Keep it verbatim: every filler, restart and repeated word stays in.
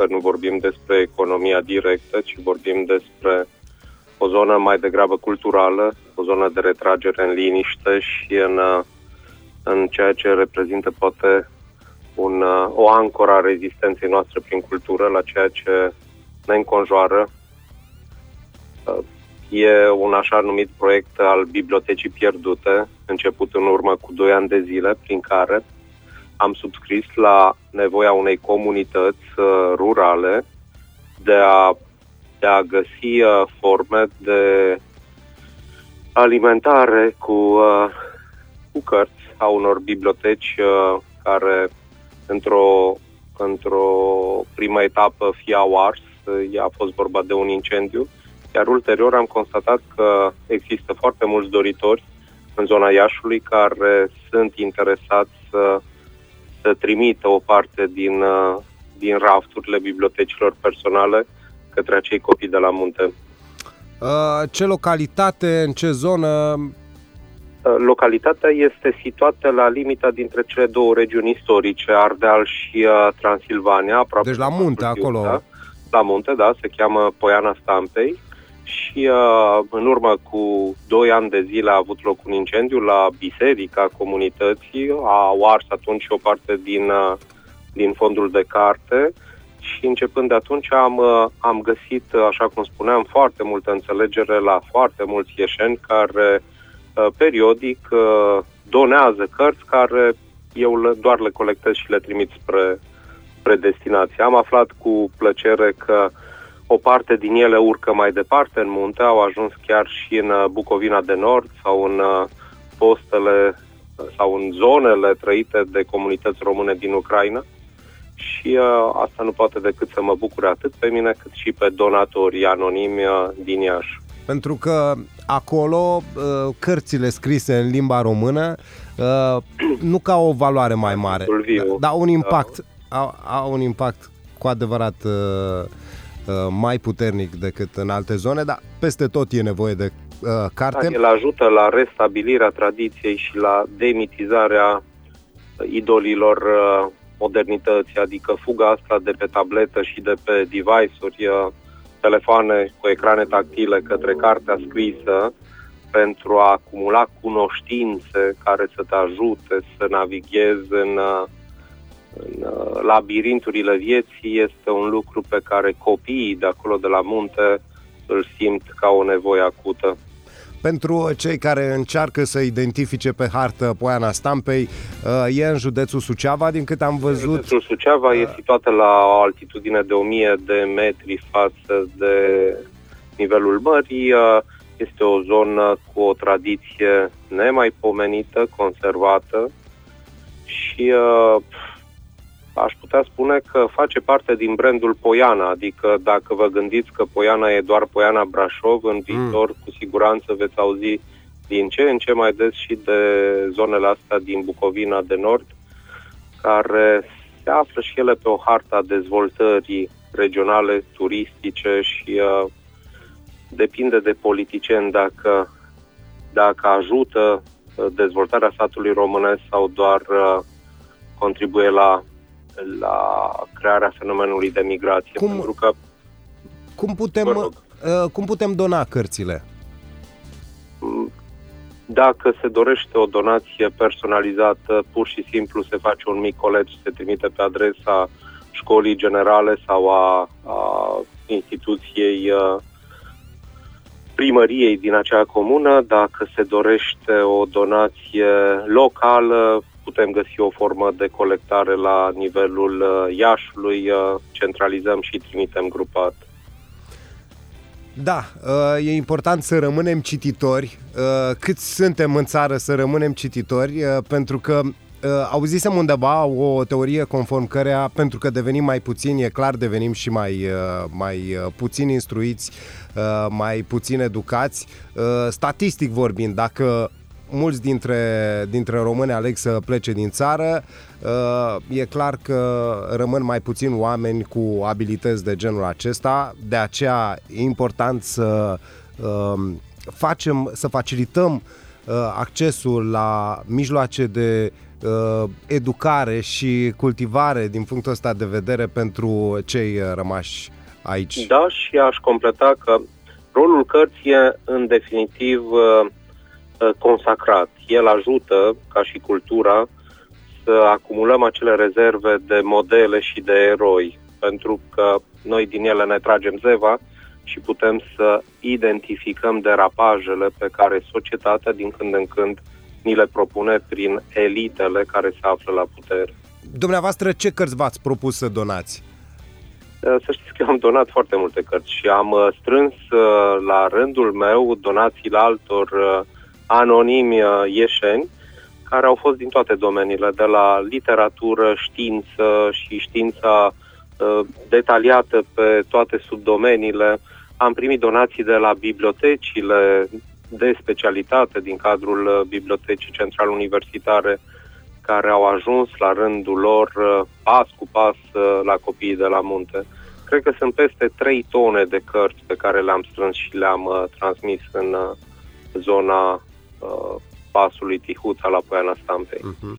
încă nu vorbim despre economia directă, ci vorbim despre o zonă mai degrabă culturală, o zonă de retragere în liniște și în, în ceea ce reprezintă poate un, o ancoră a rezistenței noastre prin cultură la ceea ce ne înconjoară. E un așa numit proiect al Bibliotecii Pierdute, început în urmă cu doi ani de zile, prin care am subscris la nevoia unei comunități uh, rurale de a, de a găsi uh, forme de alimentare cu, uh, cu cărți a unor biblioteci uh, care într-o, într-o primă etapă fie au ars, uh, a fost vorba de un incendiu, iar ulterior am constatat că există foarte mulți doritori în zona Iașului care sunt interesați să să trimită o parte din, din rafturile bibliotecilor personale către acei copii de la munte. Ce localitate, în ce zonă? Localitatea este situată la limita dintre cele două regiuni istorice, Ardeal și Transilvania. Aproape deci la munte, acolo. Da? La munte, da, se cheamă Poiana Stampei. Și uh, în urmă cu doi ani de zile a avut loc un incendiu la biserica comunității, au ars atunci o parte din, uh, din fondul de carte și începând de atunci am, uh, am găsit, așa cum spuneam, foarte multă înțelegere la foarte mulți ieșeni care uh, periodic uh, donează cărți care eu le, doar le colectez și le trimit spre, spre destinație. Am aflat cu plăcere că o parte din ele urcă mai departe în munte, au ajuns chiar și în Bucovina de Nord sau în postele sau în zonele trăite de comunități române din Ucraina și uh, asta nu poate decât să mă bucure atât pe mine cât și pe donatorii anonimi uh, din Iași. Pentru că acolo uh, cărțile scrise în limba română uh, nu ca o valoare mai mare, dar un impact, da. au, au un impact cu adevărat uh, mai puternic decât în alte zone, dar peste tot e nevoie de uh, carte. Da, el ajută la restabilirea tradiției și la demitizarea idolilor uh, modernității, adică fuga asta de pe tabletă și de pe device-uri, uh, telefoane cu ecrane tactile către cartea scrisă pentru a acumula cunoștințe care să te ajute să navighezi în uh, în labirinturile vieții este un lucru pe care copiii de acolo de la munte îl simt ca o nevoie acută. Pentru cei care încearcă să identifice pe hartă Poiana Stampei, e în județul Suceava, din cât am văzut. Județul Suceava e situată la o altitudine de o mie de metri față de nivelul mării. Este o zonă cu o tradiție nemaipomenită, conservată și aș putea spune că face parte din brandul Poiana, adică dacă vă gândiți că Poiana e doar Poiana Brașov, în viitor mm. cu siguranță veți auzi din ce în ce mai des și de zonele astea din Bucovina de Nord, care se află și ele pe o hartă a dezvoltării regionale, turistice și uh, depinde de politicieni dacă, dacă ajută dezvoltarea satului românesc sau doar uh, contribuie la la crearea fenomenului de migrație. Cum, pentru că, cum, putem, uh, cum putem dona cărțile? Dacă se dorește o donație personalizată, pur și simplu se face un mic colet și se trimite pe adresa școlii generale sau a, a instituției uh, primăriei din acea comună. Dacă se dorește o donație locală, putem găsi o formă de colectare la nivelul uh, Iașului, uh, centralizăm și trimitem grupat. Da, uh, e important să rămânem cititori, uh, cât suntem în țară să rămânem cititori, uh, pentru că uh, auzisem undeva o teorie conform cărea, pentru că devenim mai puțini, e clar devenim și mai, uh, mai uh, puțin instruiți, uh, mai puțin educați, uh, statistic vorbind, dacă mulți dintre, dintre români aleg să plece din țară, e clar că rămân mai puțini oameni cu abilități de genul acesta, de aceea e important să facem, să facilităm accesul la mijloace de educare și cultivare din punctul ăsta de vedere pentru cei rămași aici. Da, și aș completa că rolul cărții e în definitiv consacrat. El ajută, ca și cultura, să acumulăm acele rezerve de modele și de eroi, pentru că noi din ele ne tragem zeva și putem să identificăm derapajele pe care societatea din când în când ni le propune prin elitele care se află la putere. Dumneavoastră, ce cărți v-ați propus să donați? Să știți că am donat foarte multe cărți și am strâns la rândul meu donațiile altor anonimi ieșeni care au fost din toate domeniile, de la literatură, știință și știința detaliată pe toate subdomeniile. Am primit donații de la bibliotecile de specialitate din cadrul Bibliotecii Centrale Universitare, care au ajuns la rândul lor pas cu pas la copiii de la munte. Cred că sunt peste trei tone de cărți pe care le-am strâns și le-am transmis în zona pasului Tihuța la Poiana Stampei. Uh-huh.